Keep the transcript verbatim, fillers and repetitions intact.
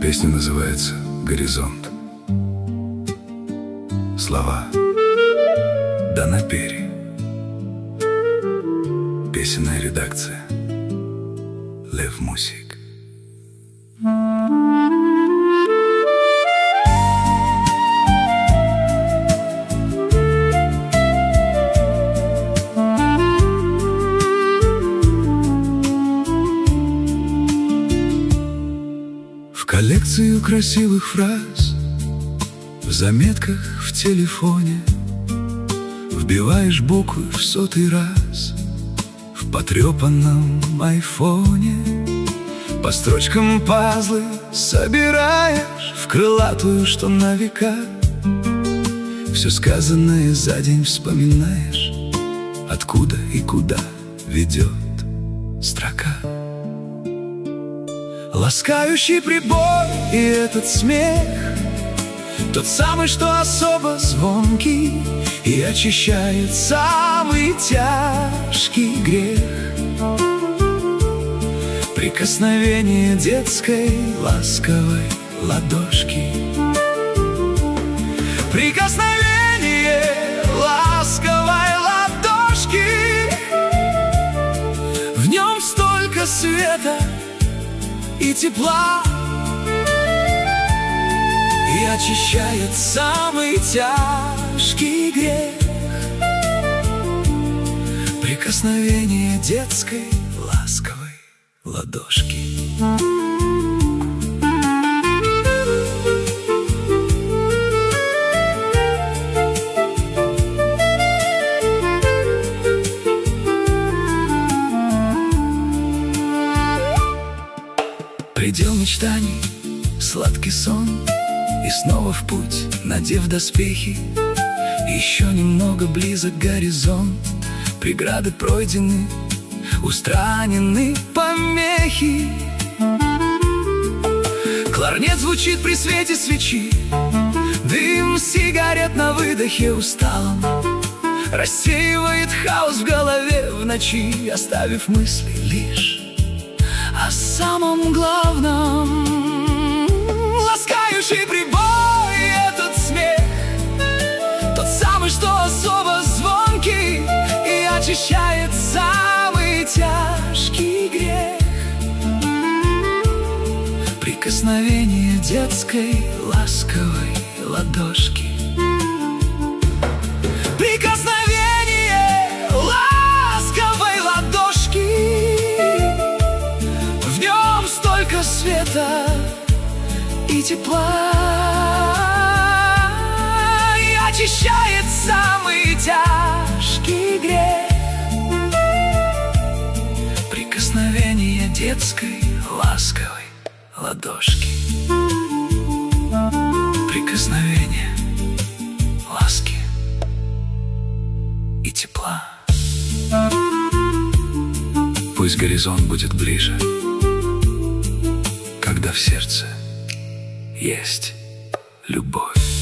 Песня называется «Горизонт». Слова Дана Пери. Песенная редакция Лев Мусик. В коллекцию красивых фраз, в заметках в телефоне вбиваешь буквы в сотый раз. В потрепанном айфоне по строчкам пазлы собираешь в крылатую, что на века. Все сказанное за день вспоминаешь, откуда и куда ведет строка. Ласкающий прибор и этот смех, тот самый, что особо звонкий и очищает самый тяжкий грех. Прикосновение детской ласковой ладошки. Прикосновение ласковой ладошки. В нем столько света и тепла, и очищает самый тяжкий грех. Прикосновение детской ласковой ладошки. Предел мечтаний, сладкий сон, и снова в путь, надев доспехи. Еще немного близок горизонт, преграды пройдены, устранены помехи. Кларнет звучит при свете свечи, дым сигарет на выдохе усталом рассеивает хаос в голове в ночи, оставив мысли лишь о самом главном. Ласкающий прибой и этот смех, тот самый, что особо звонкий и очищает самый тяжкий грех. Прикосновение детской ласковой ладошки. Прикосновение ласковой ладошки. В нем столько света и тепла, и очищает самый тяжкий грех. Прикосновение детской ласковой ладошки. Прикосновение ласки и тепла. Пусть горизонт будет ближе, когда в сердце есть любовь.